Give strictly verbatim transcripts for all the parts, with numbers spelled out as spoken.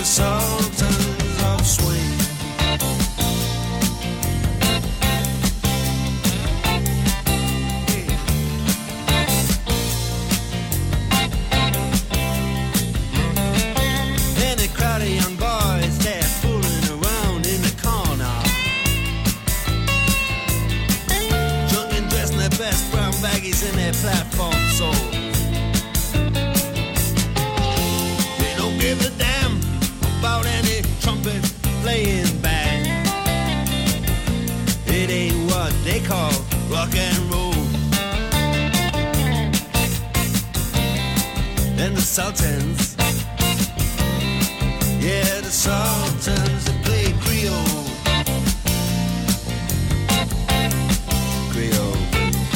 the sultans of swing. And a crowd of young boys, they're fooling around in the corner, drunk and dressed in their best brown baggies in their platform soles. They don't give a damn about any trumpet playing band. It ain't what they call rock and roll. And the Sultans, yeah, the Sultans that play Creole. Creole.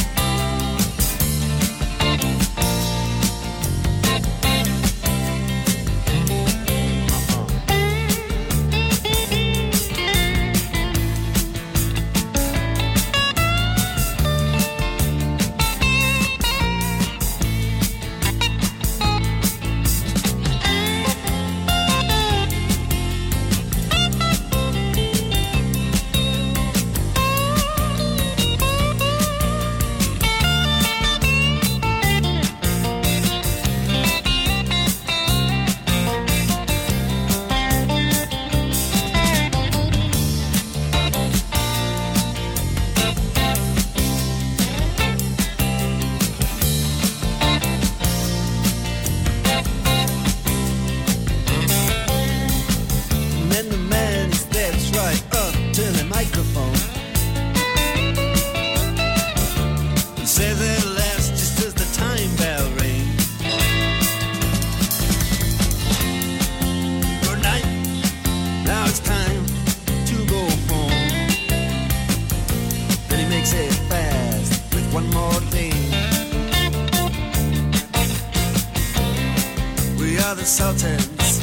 Sultans,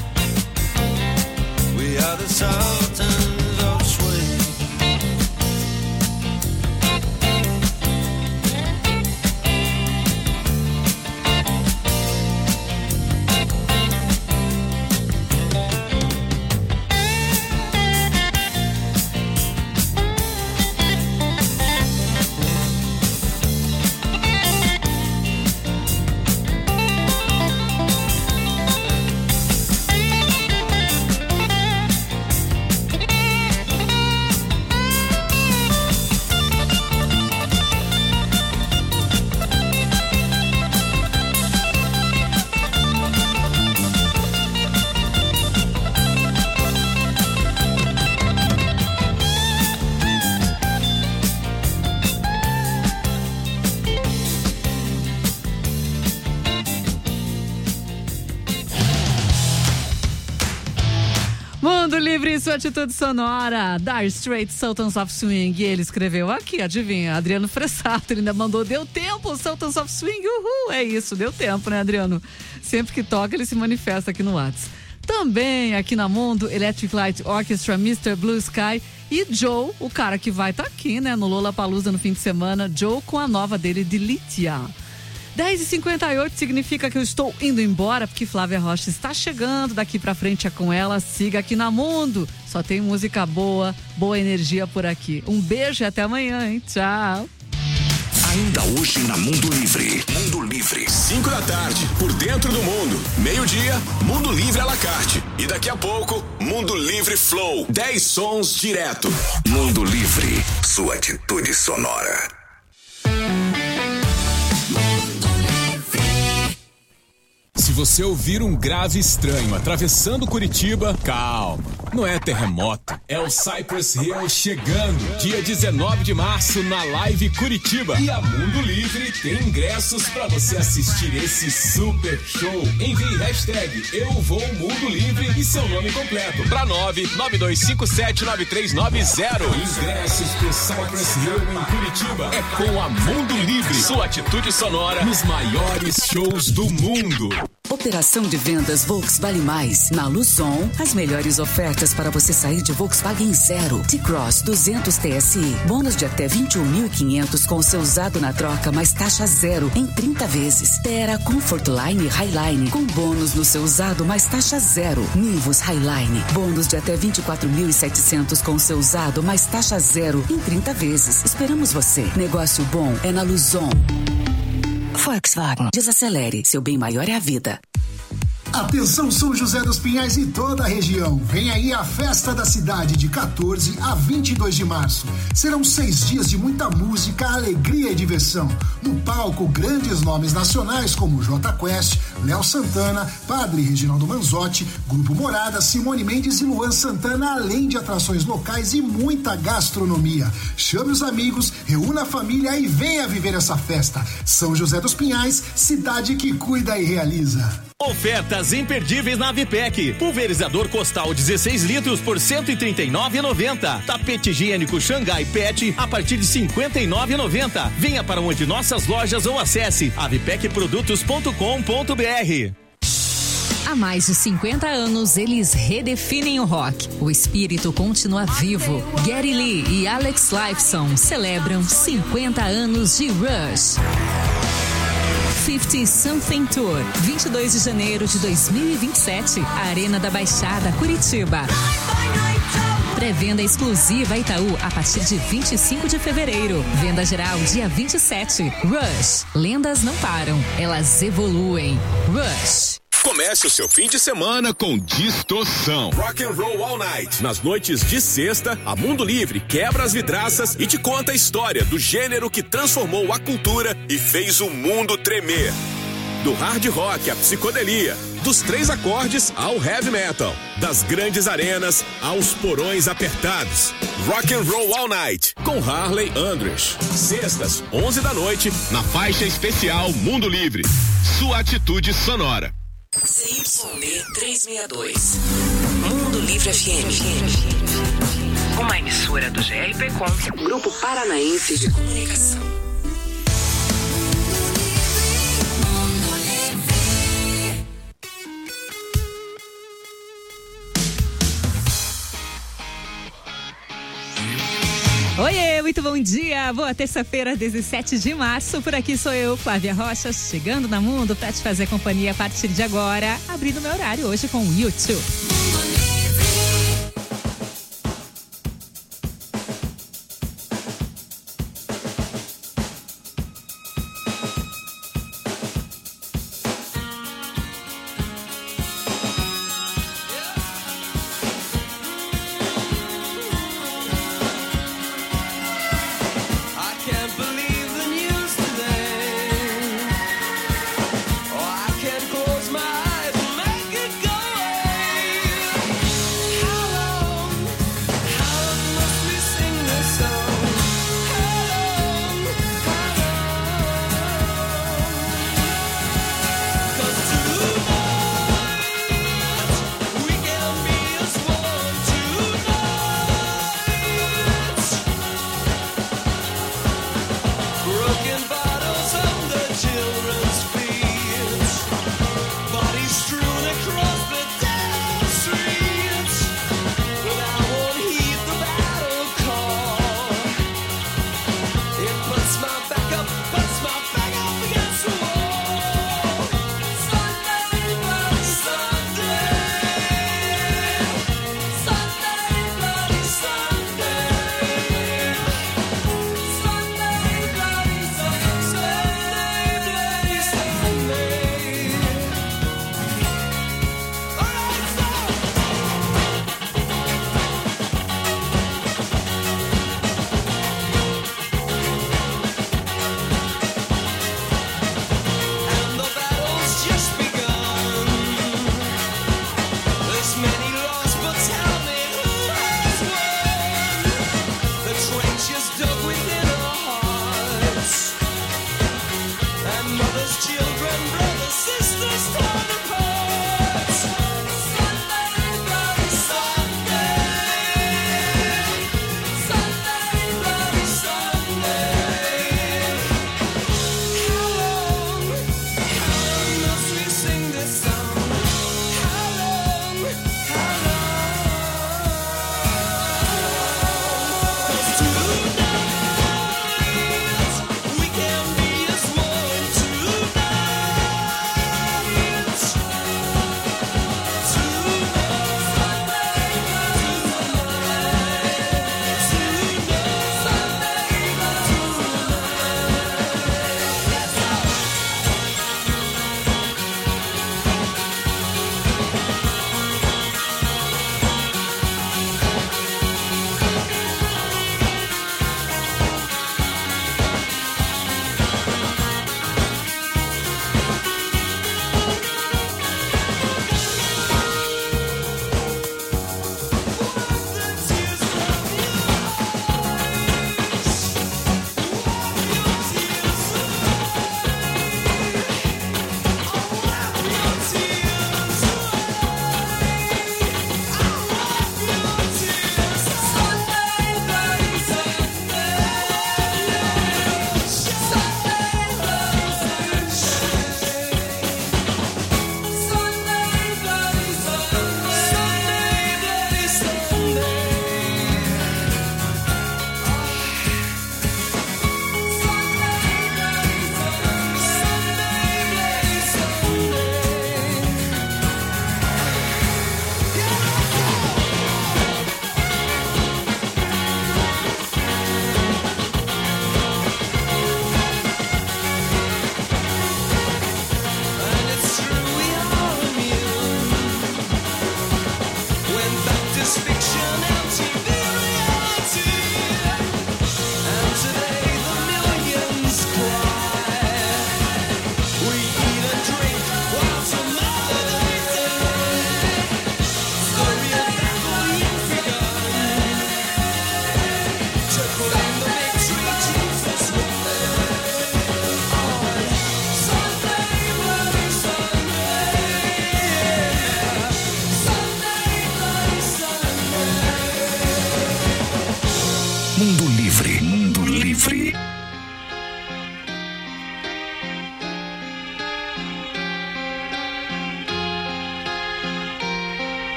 we are the Sultans of swing. Mundo Livre, sua atitude sonora. Dire Straits, Sultans of Swing. E ele escreveu aqui, adivinha, Adriano Fressato. Ele ainda mandou, deu tempo, Sultans of Swing, uhul. É isso, deu tempo, né, Adriano? Sempre que toca, ele se manifesta aqui no WhatsApp. Também aqui na Mundo, Electric Light Orchestra, mister Blue Sky e Joe, o cara que vai estar tá aqui, né, no Lollapalooza no fim de semana. Joe com a nova dele, Delitia. dez e cinquenta e oito significa que eu estou indo embora, porque Flávia Rocha está chegando. Daqui pra frente é com ela. Siga aqui na Mundo. Só tem música boa, boa energia por aqui. Um beijo e até amanhã, hein? Tchau. Ainda hoje na Mundo Livre. Mundo Livre. cinco da tarde, por dentro do mundo. Meio-dia, Mundo Livre à la carte. E daqui a pouco, Mundo Livre Flow. dez sons direto. Mundo Livre, sua atitude sonora. Se você ouvir um grave estranho atravessando Curitiba, calma, não é terremoto, é o Cypress Hill chegando, dia dezenove de março na Live Curitiba. E a Mundo Livre tem ingressos pra você assistir esse super show. Envie hashtag Eu Vou Mundo Livre e seu nome completo pra nove nove dois cinco sete nove três nove zero. Ingressos pro Cypress Hill em Curitiba é com a Mundo Livre, sua atitude sonora nos maiores shows do mundo. Operação de vendas Volks Vale Mais. Na Luzon, as melhores ofertas para você sair de Volkswagen zero. T-Cross duzentos T S I. Bônus de até vinte e um mil e quinhentos com o seu usado na troca, mais taxa zero em trinta vezes. Terra Comfortline Highline com bônus no seu usado, mais taxa zero. Nivus Highline. Bônus de até vinte e quatro mil e setecentos com o seu usado, mais taxa zero em trinta vezes. Esperamos você. Negócio bom é na Luzon. Volkswagen. Desacelere. Seu bem maior é a vida. Atenção São José dos Pinhais e toda a região. Vem aí a Festa da Cidade de quatorze a vinte e dois de março. Serão seis dias de muita música, alegria e diversão. No palco, grandes nomes nacionais como Jota Quest, Léo Santana, Padre Reginaldo Manzotti, Grupo Morada, Simone Mendes e Luan Santana, além de atrações locais e muita gastronomia. Chame os amigos, reúna a família e venha viver essa festa. São José dos Pinhais, cidade que cuida e realiza. Ofertas imperdíveis na Vipec. Pulverizador Costal dezesseis litros por cento e trinta e nove reais e noventa centavos. Tapete higiênico Xangai Pet a partir de cinquenta e nove reais e noventa centavos. Venha para uma de nossas lojas ou acesse avipec produtos ponto com ponto b r. Há mais de cinquenta anos, eles redefinem o rock. O espírito continua vivo. Gary Lee e Alex Lifeson celebram cinquenta anos de Rush. cinquenta Something Tour, vinte e dois de janeiro de dois mil e vinte e sete, Arena da Baixada, Curitiba. Pré-venda exclusiva Itaú a partir de vinte e cinco de fevereiro. Venda geral dia vinte e sete. Rush. Lendas não param, elas evoluem. Rush. Comece o seu fim de semana com distorção. Rock and Roll All Night. Nas noites de sexta, a Mundo Livre quebra as vidraças e te conta a história do gênero que transformou a cultura e fez o mundo tremer. Do hard rock à psicodelia, dos três acordes ao heavy metal, das grandes arenas aos porões apertados. Rock and Roll All Night com Harley Andress. Sextas, onze da noite, na faixa especial Mundo Livre. Sua atitude sonora. C Y D trezentos e sessenta e dois. Mundo Livre F M. Uma emissora do G R P Com, Grupo Paranaense de Comunicação. Oiê, muito bom dia, boa terça-feira, dezessete de março, por aqui sou eu, Flávia Rocha, chegando na Mundo para te fazer companhia a partir de agora, abrindo meu horário hoje com o YouTube.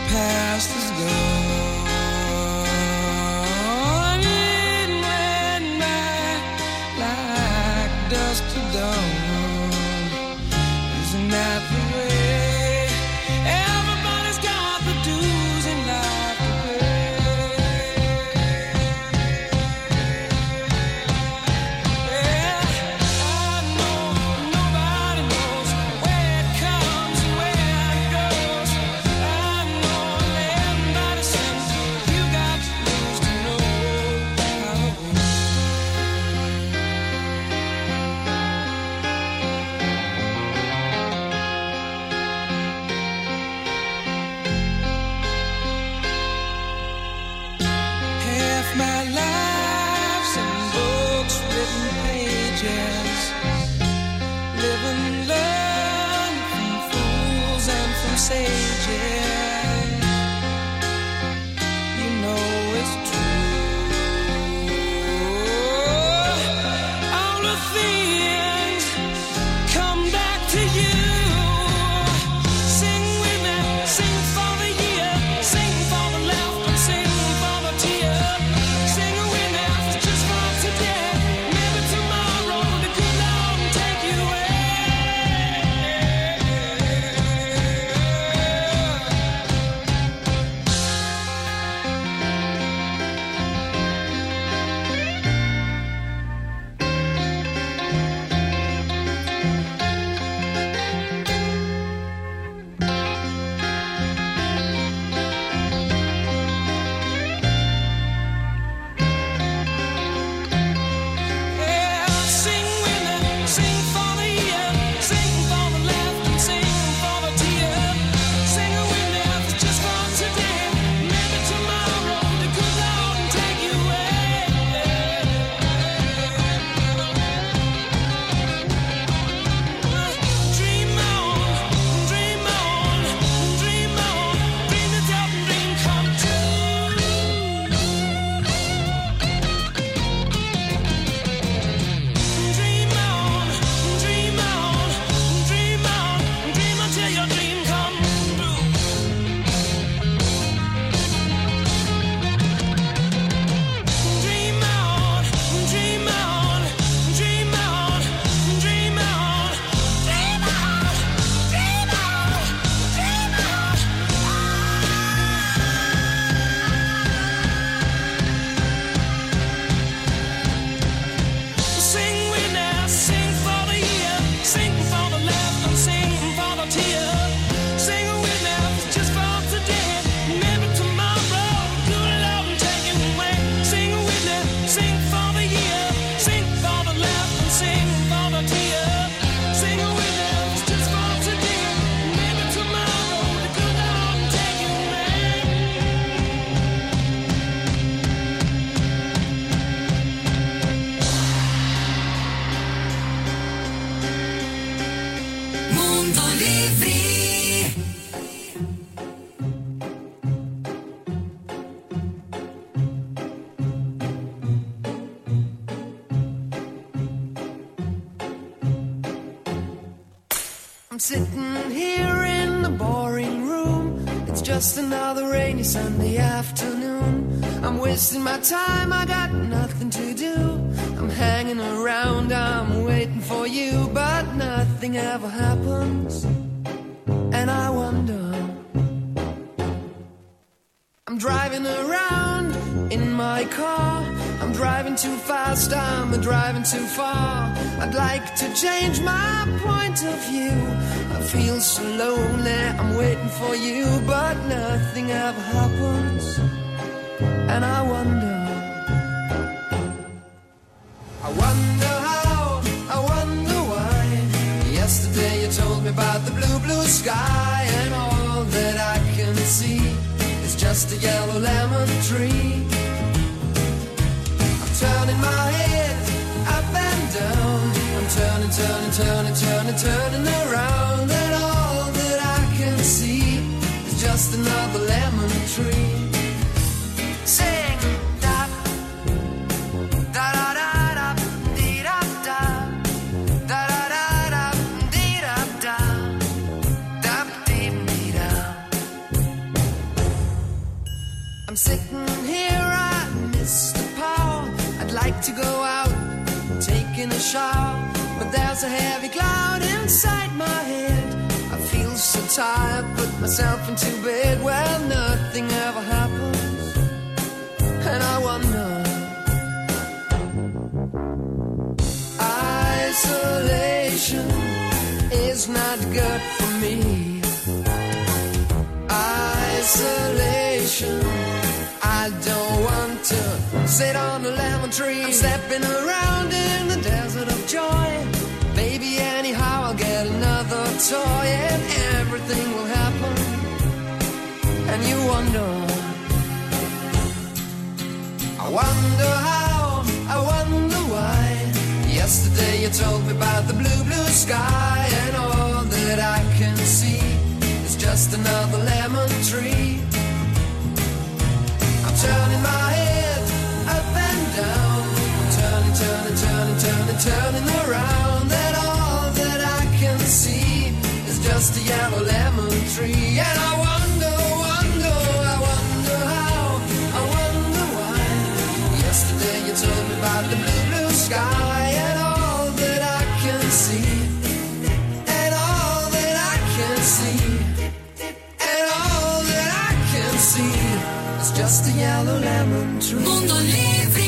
past is gone. It went by like dusk to dawn. Isn't that the way? Everybody's got the dues in life to pay. Yeah, I know nobody knows where it comes and where it goes. I know everybody sings. You got to lose to know how it goes. Half my life's in books, written pages. Live and learn from fools and from sages. You know it's true. All the things come back to you. Sing with me, sing for the year, sing for the laughter, sing for the tear. Sing with me just for today. Maybe tomorrow the good Lord will take you away. Yeah, sing with me, sing for the year, sing for the laughter, sing for the tear. Sing with me just for today. Maybe tomorrow the good Lord will take you away. Dream on, dream on, dream on, dream it up and dream come true. Dream on, dream on, dream on, dream until your dream comes true. Dream on, dream on, dream on, dream on, dream on, dream on, dream on. Sing with me, sing for the year, sing for the laughter, sing for the tear. Sing with me just for today. Maybe tomorrow, good Lord will take you away. Sing with me, sing for the year, sing for the laughter, sing for the tear. Sing with me just for today. Maybe tomorrow, the good Lord will take you away. Mundo Livre. I'm sitting here in the boring room. It's just another rainy Sunday afternoon. I'm wasting my time, I got nothing to do. I'm hanging around, I'm waiting for you, but nothing ever happens. And I wonder, I'm driving around in my car. I'm driving too fast, I'm driving too far. I'd like to change my point of view. I feel so lonely, I'm waiting for you, but nothing ever happens. And I wonder, I wonder how, I wonder why. Yesterday you told me about the blue, blue sky, and all that I can see is just a yellow lemon tree. I'm turning my head up and down. I'm turning, turning, turning, turning, turning around, and all that I can see is just another lemon tree. Sing da da da da da dee da da da da da da dee da da da dee dee da. I'm sitting here, I miss the power. I'd like to go out, taking a shower, but there's a heavy cloud inside my head. I feel so tired, put myself into bed where nothing ever happens, and I wonder. Isolation is not good for me. Isolation, I don't want to sit on a lemon tree. I'm stepping around in the desert of joy. Maybe anyhow I'll get another toy and everything will happen. And you wonder, I wonder how, I wonder why. Yesterday you told me about the blue, blue sky, and all that I can see is just another lemon tree. I'm turning my head up and down, I'm turning, turning, turning, turning, turning around, and all that I can see is just a yellow lemon tree. And I wonder, wonder, I wonder how, I wonder why. Yesterday you told me about the blue, blue sky, and all that I can see, and all that I can see, and all that I can see is just a yellow lemon tree. Mundo Livre.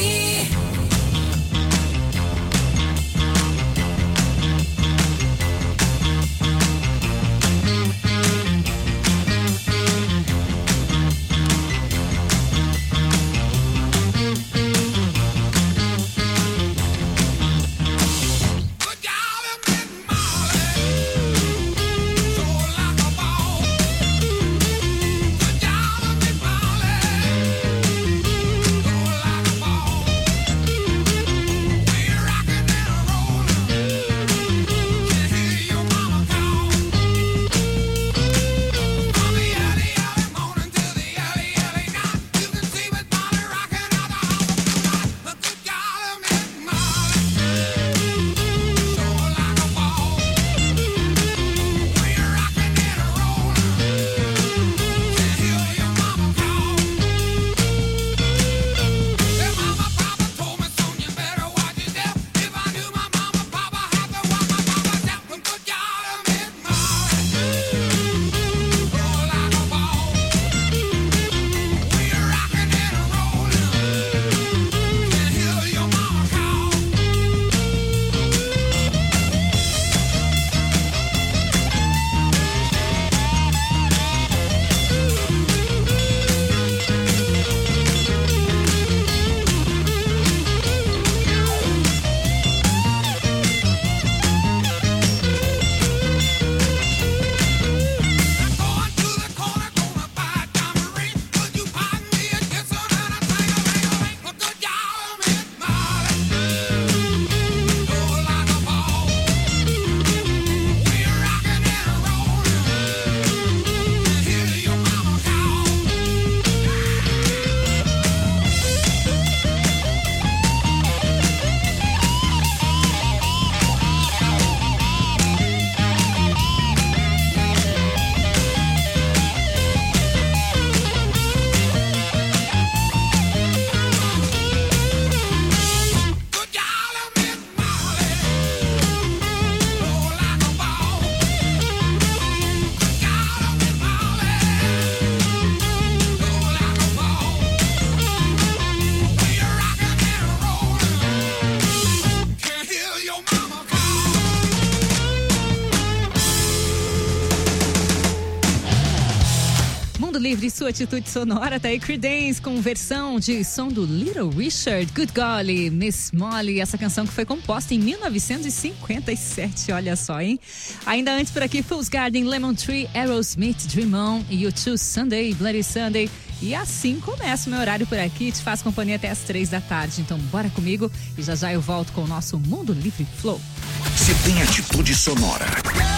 Livre, sua atitude sonora, tá aí Creedence com versão de som do Little Richard, Good Golly, Miss Molly, essa canção que foi composta em mil novecentos e cinquenta e sete, olha só, hein? Ainda antes por aqui, Fool's Garden, Lemon Tree, Aerosmith, Dream On, U dois, Sunday, Bloody Sunday. E assim começa o meu horário por aqui, te faço companhia até as três da tarde, então bora comigo e já já eu volto com o nosso Mundo Livre Flow. Se tem atitude sonora,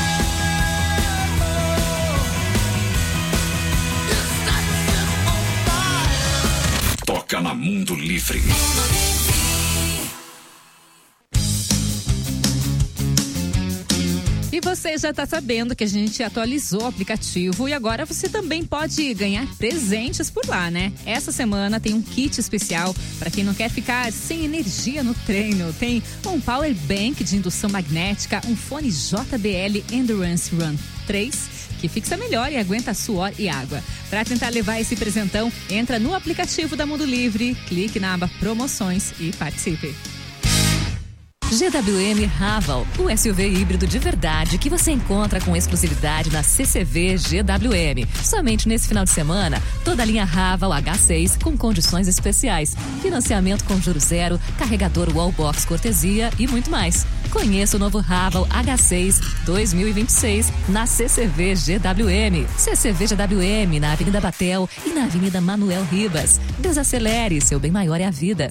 toca na Mundo Livre. E você você já está sabendo que a gente atualizou o aplicativo e agora você também pode ganhar presentes por lá, né? Essa semana tem um kit especial para quem não quer ficar sem energia no treino. Tem um power bank de indução magnética, um fone J B L Endurance Run três, que fixa melhor e aguenta suor e água. Para tentar levar esse presentão, entra no aplicativo da Mundo Livre, clique na aba Promoções e participe. G W M Raval, o S U V híbrido de verdade que você encontra com exclusividade na C C V G W M. Somente nesse final de semana, toda a linha Raval H seis com condições especiais, financiamento com juros zero, carregador wallbox cortesia e muito mais. Conheça o novo Raval H seis dois mil e vinte e seis na C C V G W M. C C V G W M na Avenida Batel e na Avenida Manuel Ribas. Desacelere, seu bem maior é a vida.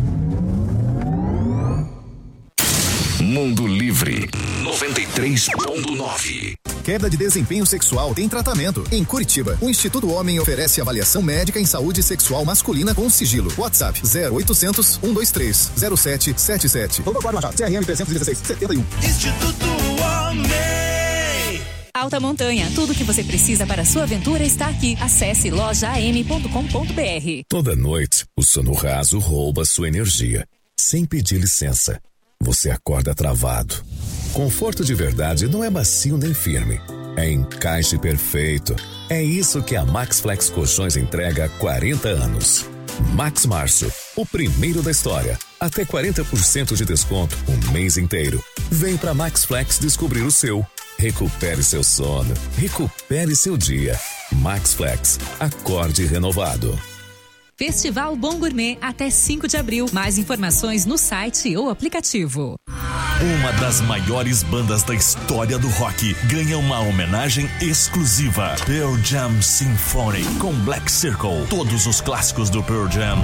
Mundo Livre noventa e três ponto nove. Queda de desempenho sexual tem tratamento. Em Curitiba, o Instituto Homem oferece avaliação médica em saúde sexual masculina com sigilo. WhatsApp zero oitocentos, cento e vinte e três, zero sete sete sete. Doutor Cláudio Machado, C R M trezentos e dezesseis, setenta e um. Instituto Homem. Alta Montanha, tudo que você precisa para a sua aventura está aqui. Acesse loja a m ponto com ponto b r. Toda noite, o sono raso rouba sua energia. Sem pedir licença, você acorda travado. Conforto de verdade não é macio nem firme. É encaixe perfeito. É isso que a Max Flex Colchões entrega há quarenta anos. Max Março, o primeiro da história. Até quarenta por cento de desconto o mês inteiro. Vem pra Max Flex descobrir o seu. Recupere seu sono. Recupere seu dia. Max Flex, acorde renovado. Festival Bom Gourmet até cinco de abril. Mais informações no site ou aplicativo. Uma das maiores bandas da história do rock ganha uma homenagem exclusiva. Pearl Jam Symphony com Black Circle. Todos os clássicos do Pearl Jam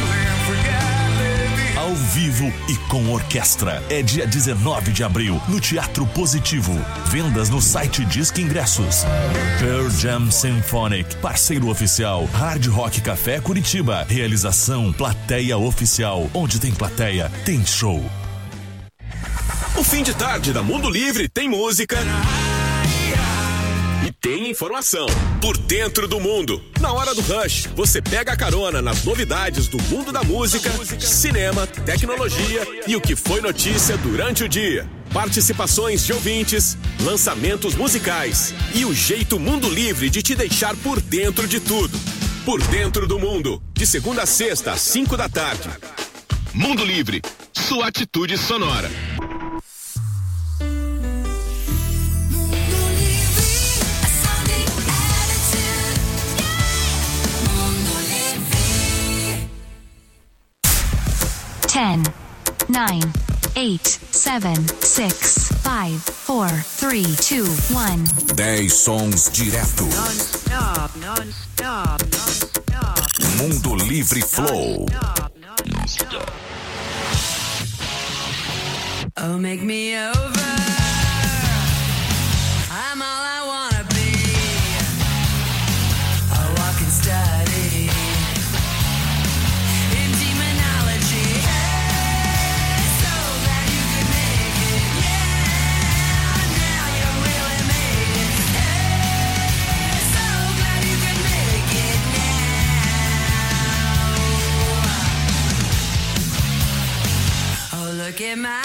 ao vivo e com orquestra. É dia dezenove de abril no Teatro Positivo. Vendas no site Disque Ingressos. Pearl Jam Symphonic, parceiro oficial Hard Rock Café Curitiba. Realização Plateia Oficial. Onde tem plateia, tem show. O fim de tarde da Mundo Livre tem música e tem informação. Por dentro do mundo. Na hora do rush, você pega a carona nas novidades do mundo da música, cinema, tecnologia e o que foi notícia durante o dia. Participações de ouvintes, lançamentos musicais e o jeito Mundo Livre de te deixar por dentro de tudo. Por dentro do mundo, de segunda a sexta às cinco da tarde. Mundo Livre, sua atitude sonora. ten, nine, eight, seven, six, five, four, three, two, one. dez sons direto. Non-stop, non-stop, non-stop. Mundo Livre Flow. Non-stop. Oh, make me over. I'm all I wanna be. A walking study in demonology. Hey, so glad you could make it. Yeah, now you really made it. Hey, so glad you could make it now. Oh, look at my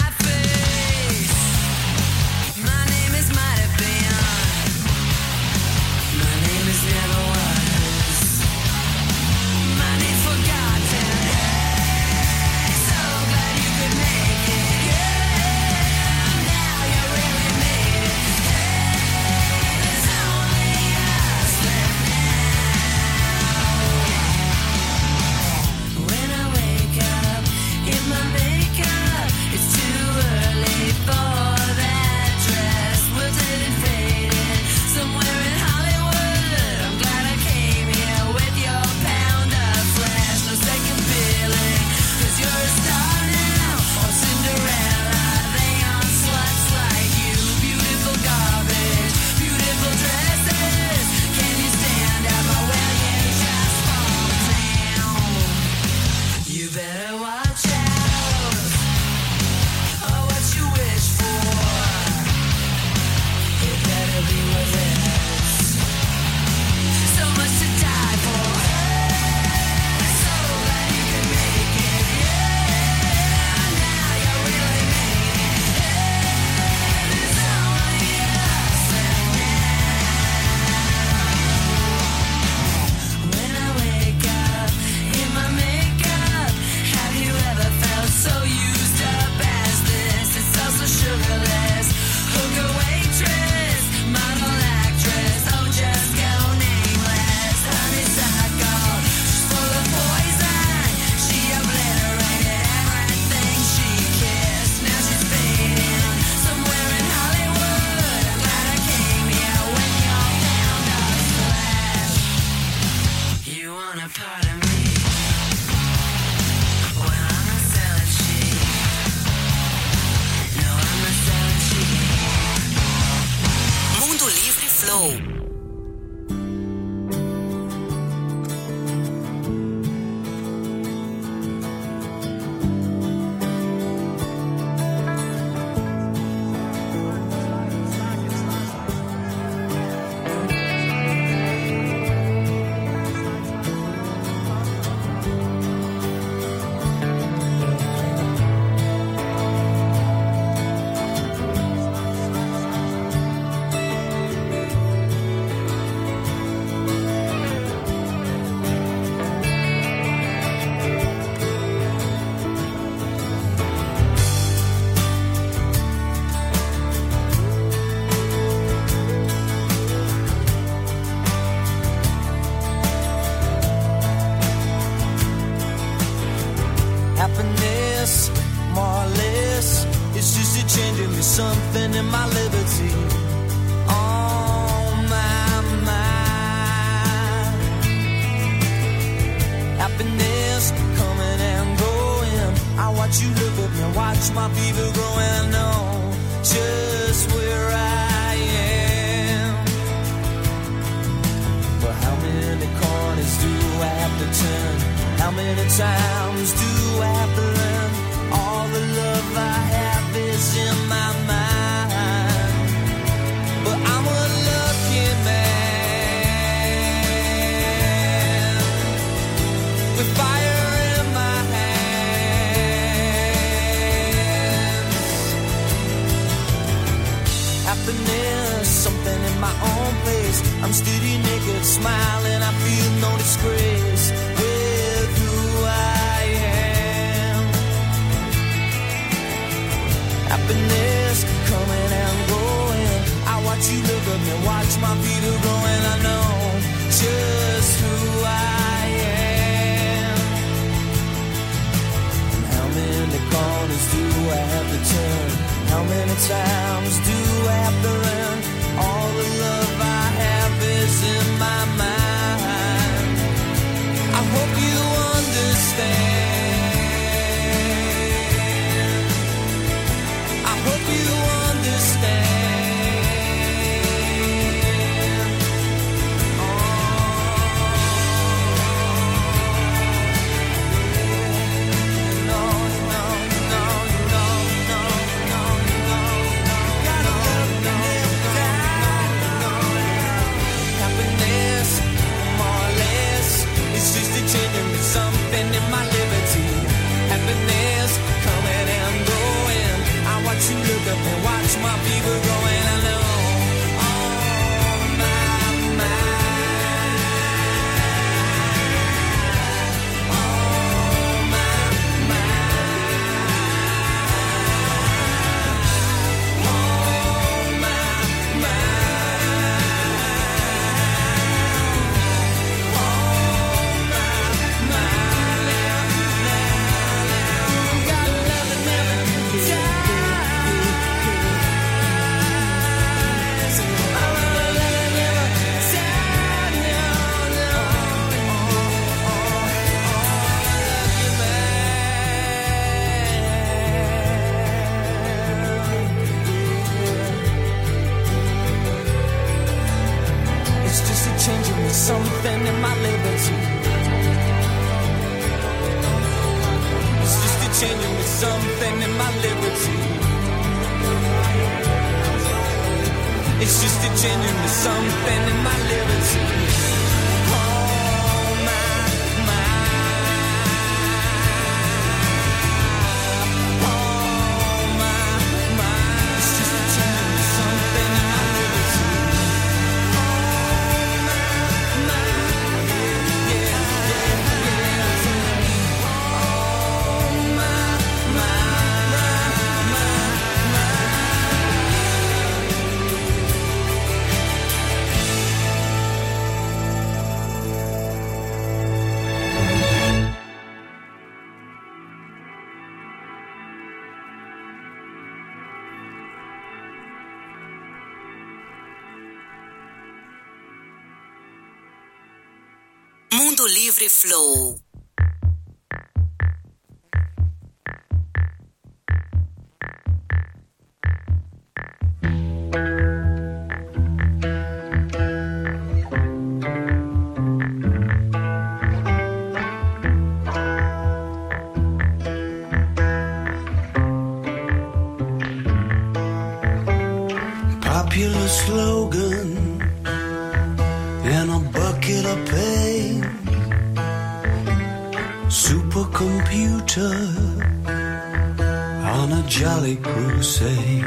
Mundo Livre Flow. Happiness, more or less, it's just a changing me something in my liberty. On my mind. Happiness coming and going. I watch you look at me, watch my people growing. I know just where I am. But how many corners do I have to turn? How many times do I have to learn? All the love I have is in my mind. But I'm a lucky man with fire in my hands. Happiness, something in my own place. I'm steady naked, smiling, I feel no disgrace. Happiness coming and going. I watch you look at me, watch my feet are growing. I know just who I am. And how many corners do I have to turn? How many times do I have to learn? All the love I have is in my mind. I hope you understand. You understand. Oh, no, no, no, no, no, no, no. Gotta love me down. Happiness, more or less, it's just a changing me something in my liberty. Happiness coming and going. I watch you look up and watch my people growing. I know on my mind, on my mind, on my mind, on my mind. Gotta love it never die. Changing me something in my liberty. It's just a changing me something in my liberty. It's just a changing me something in my liberty. Oh my, my. Oh my, my. It's just a changing me something in my liberty. Livre Flow. Popular slogan and a bucket of pain. Supercomputer on a jolly crusade.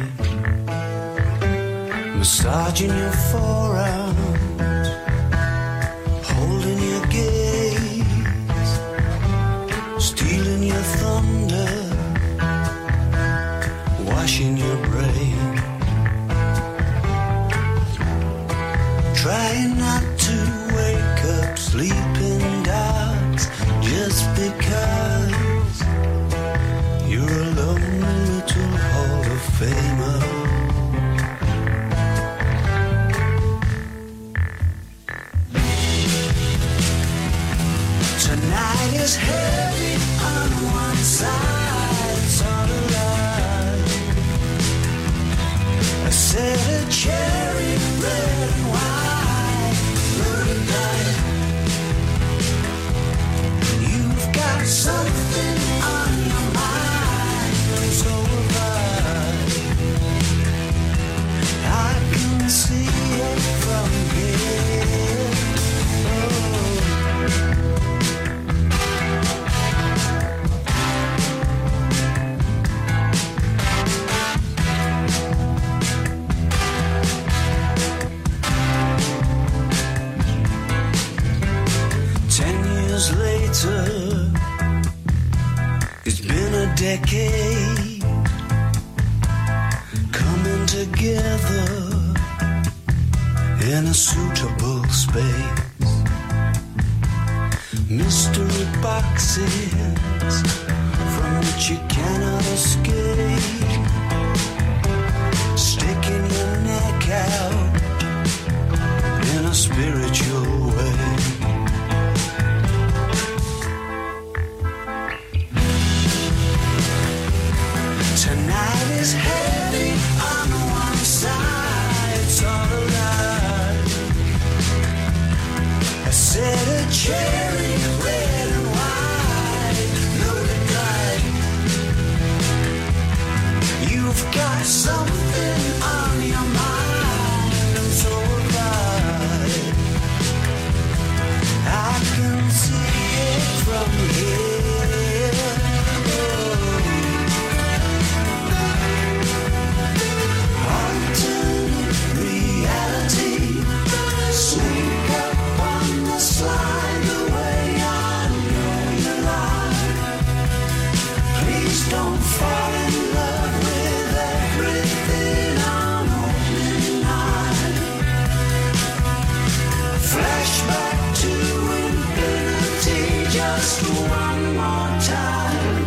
Massaging your forearms, holding your gaze, stealing your thunder, washing your brain. Try not to wake up sleeping dogs just because you're a lonely little Hall of Famer. Tonight is heavy on one side, it's all alive. I said a cherry red and white. You've got something on your mind, so have I. I can see it from here. Oh. Later, it's been a decade coming together in a suitable space. Mystery boxes from which you cannot escape, sticking your neck out in a spiritual way. Tonight is heavy on one side, it's all alive. I said a cherry red and white, loaded light. You've got something on your mind, and so have I. I can see it from here. Slide away, I know you lie. Please don't fall in love with everything on opening night. Flashback to infinity, just one more time.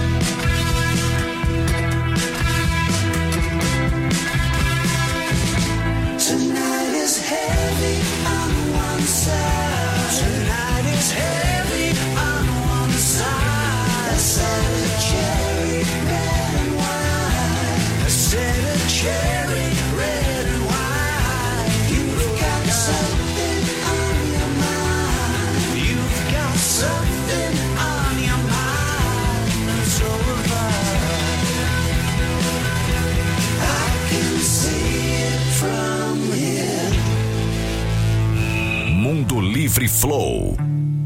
Tonight is heavy on one side. Tonight is heavy on one side. I said a cherry red and white. I said a cherry red and white. You've got something on your mind. You've got something on your mind. And so have I. I can see it from here. Mundo Livre Flow.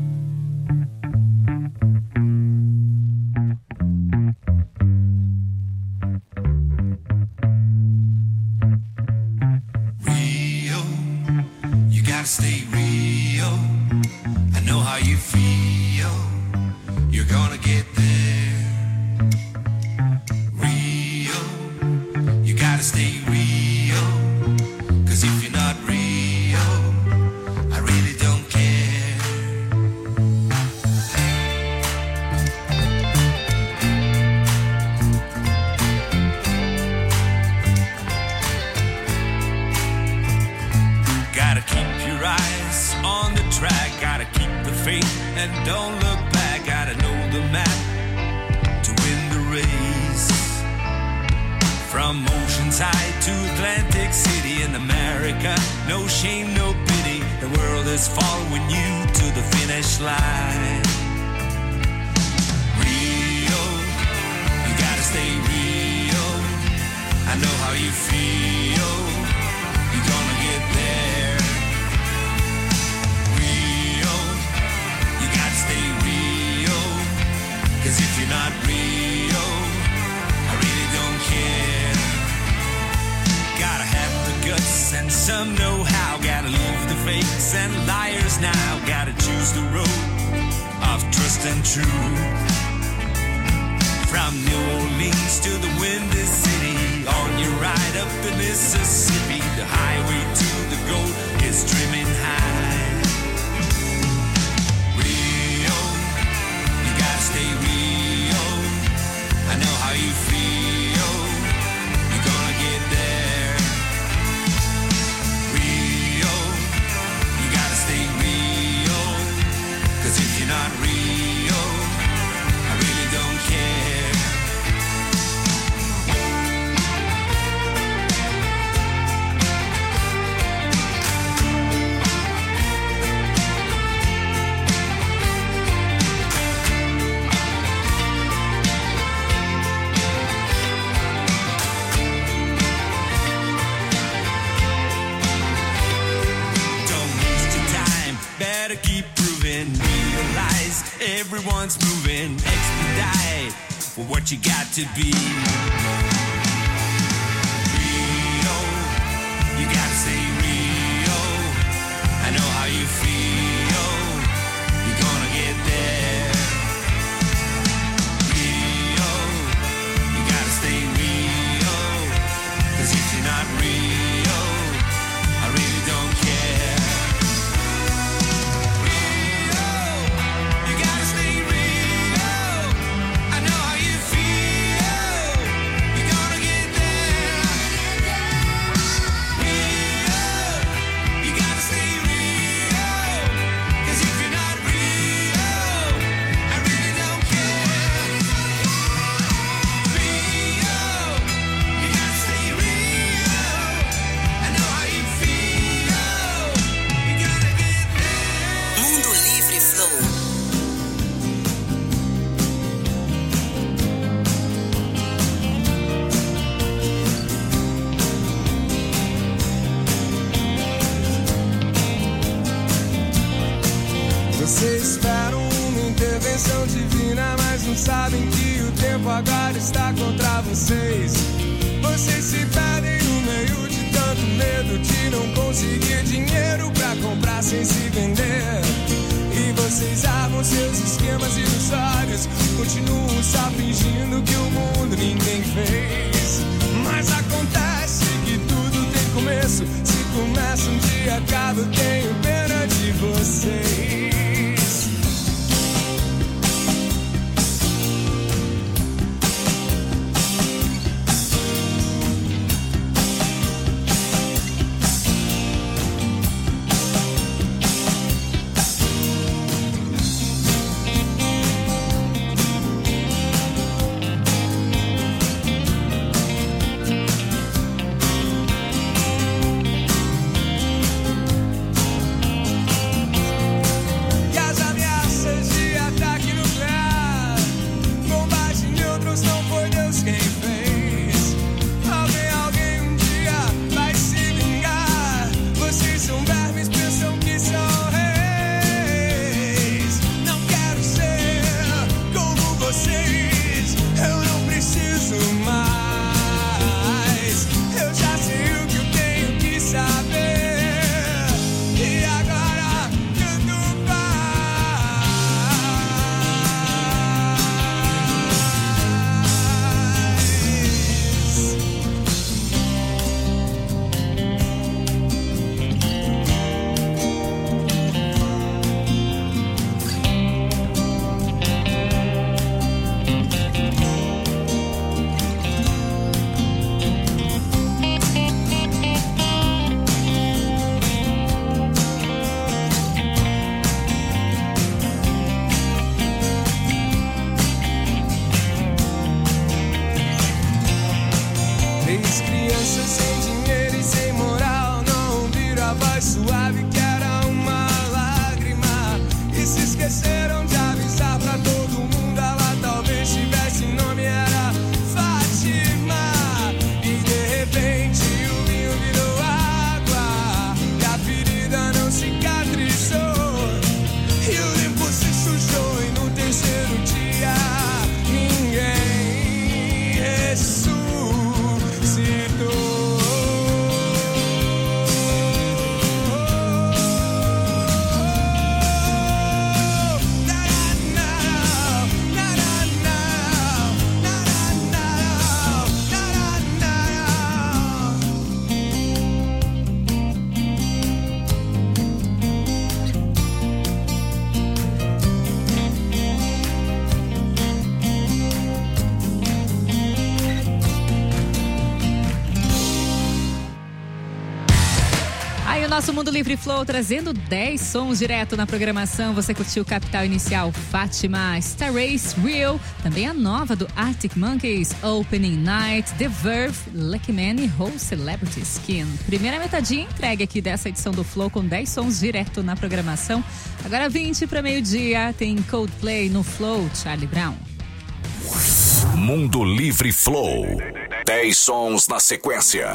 Real, you gotta stay real. I know how you feel. You're gonna get there. Real, you gotta stay real. 'Cause if you're not real, I really don't care. Gotta keep your eyes on the track. Gotta keep the faith and don't look back. Gotta know the map to win the race. From Oceanside to Atlantic City in America, no shame, no pity. The world is following you to the finish line. Rio, you gotta stay real. I know how you feel. You're gonna get there. Rio, you gotta stay real. Cause if you're not real, I really don't care. Gotta have the guts and some know-how. Gotta leave the fakes and liars now. Gotta choose the road of trust and truth. From New Orleans to the Windy City, on your ride up the Mississippi, the highway to the gold is streaming high. Rio, you gotta stay real. I know how you feel. You're gonna get there. Rio, you gotta stay real. Cause if you're not real, I really don't care. Better keep proving, realize everyone's moving, expedite for what you got to be. Real, you gotta stay real. I know how you feel. You're gonna get there. Real, you gotta stay real. Cause if you're not real, I really don't care. Vocês esperam uma intervenção divina, mas não sabem que o tempo agora está contra vocês. Vocês se perdem no meio de tanto medo de não conseguir dinheiro pra comprar sem se vender. E vocês armam seus esquemas ilusórios, continuam só fingindo que o mundo ninguém fez. Mas acontece que tudo tem começo. Se começa um dia, acaba, eu tenho pena de vocês. Crianças sem dinheiro e sem moral não ouviram a voz suave que era uma lágrima. E se esqueceram de avisar pra todo mundo. Ela talvez tivesse nome, era Fátima. E de repente o vinho virou água e a ferida não cicatrizou. E o limpo se sujou e no terceiro dia ninguém ressuscitou. Nosso Mundo Livre Flow trazendo dez sons direto na programação. Você curtiu Capital Inicial, Fátima, Star Race, Real, também a nova do Arctic Monkeys, Opening Night, The Verve, Lucky Man e Whole Celebrity Skin. Primeira metadinha entregue aqui dessa edição do Flow com dez sons direto na programação. Agora vinte para meio-dia tem Coldplay no Flow, Charlie Brown. Mundo Livre Flow. dez sons na sequência.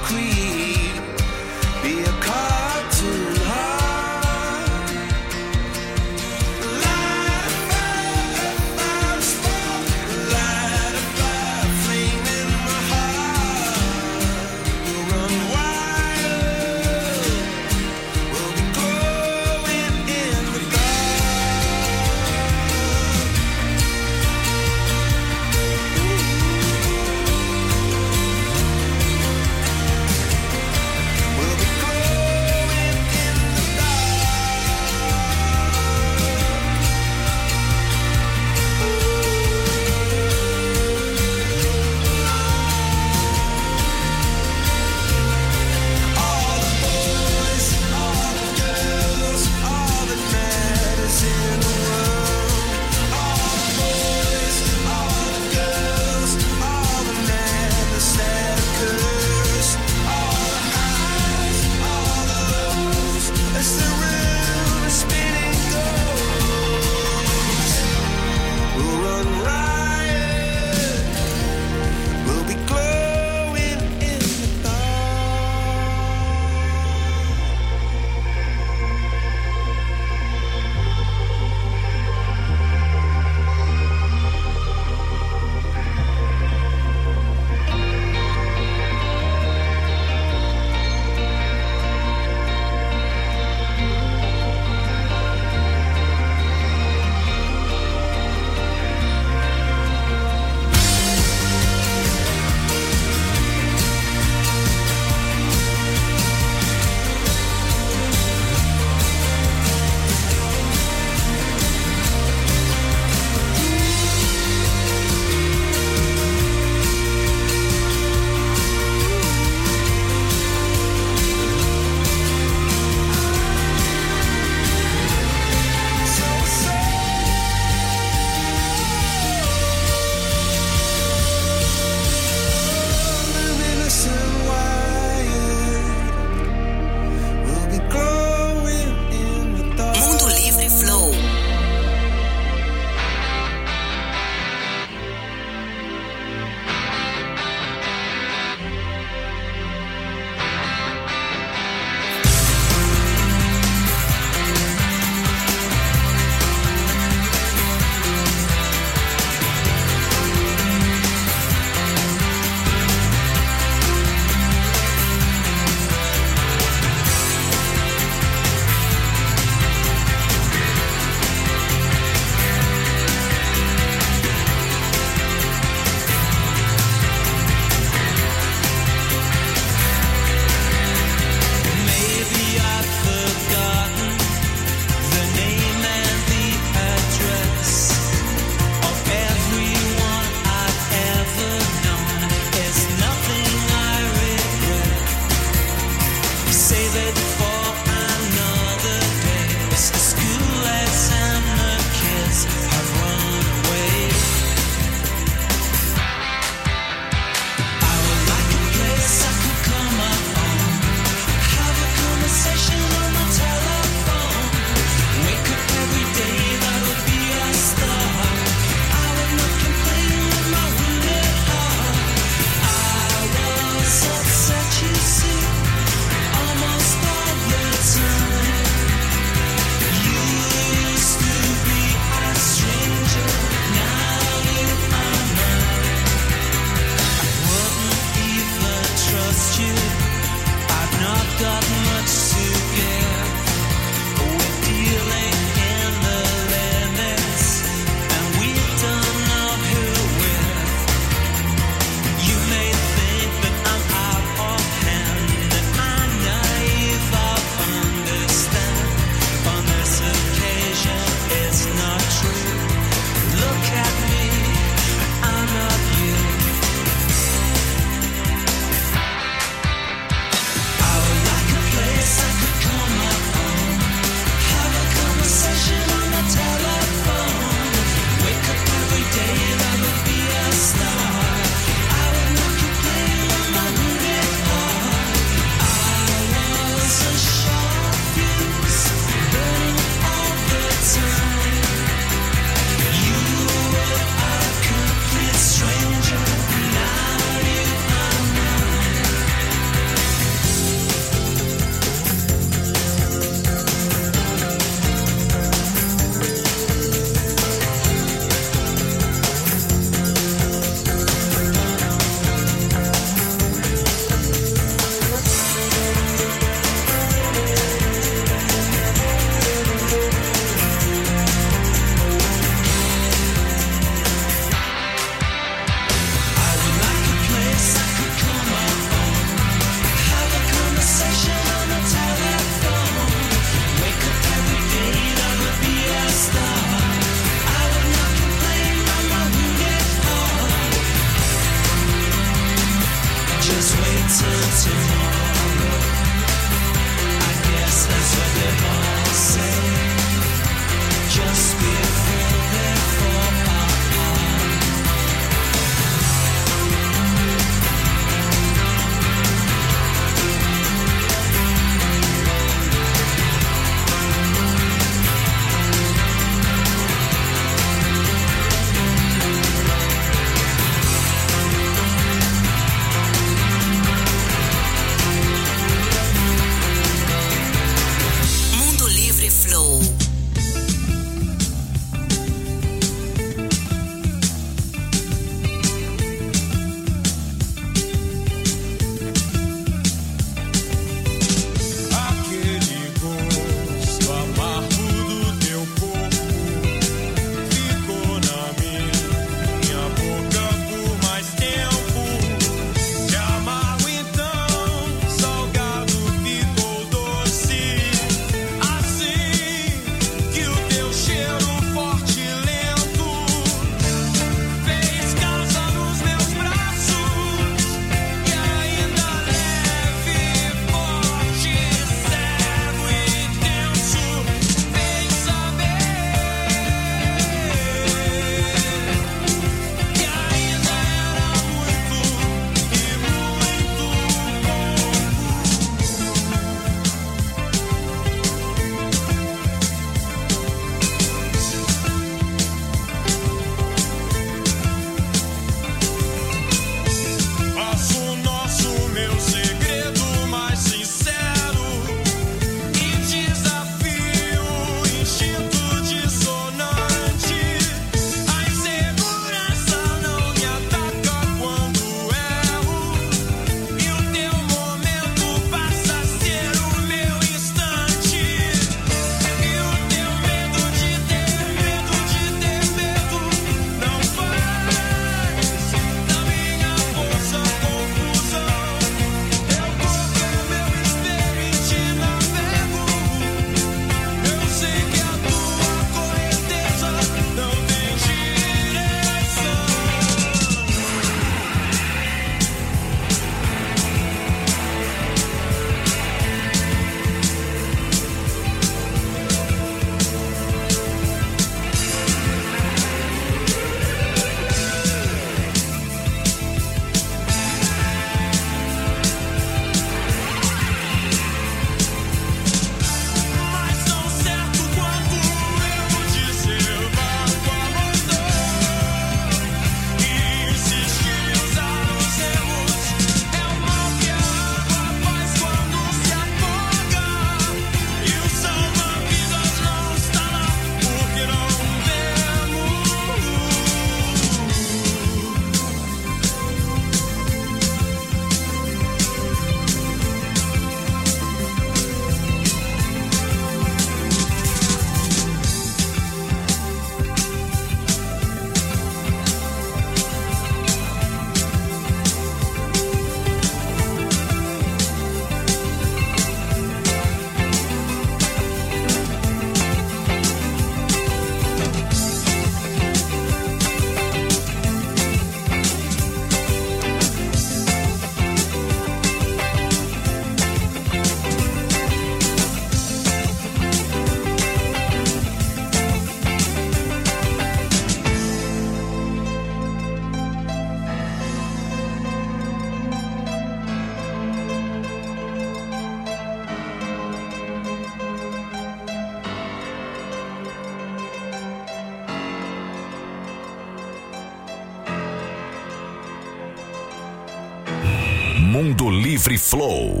Mundo Livre Flow.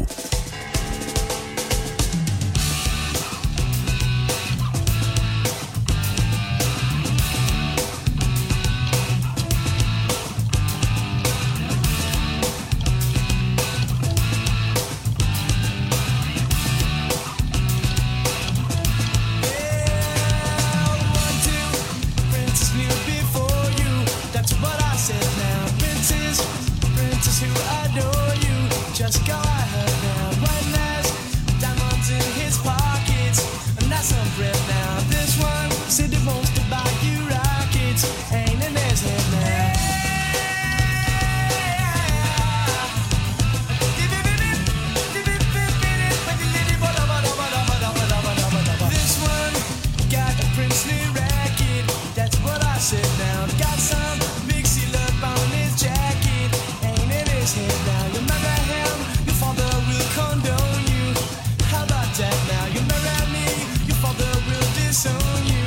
Disown you.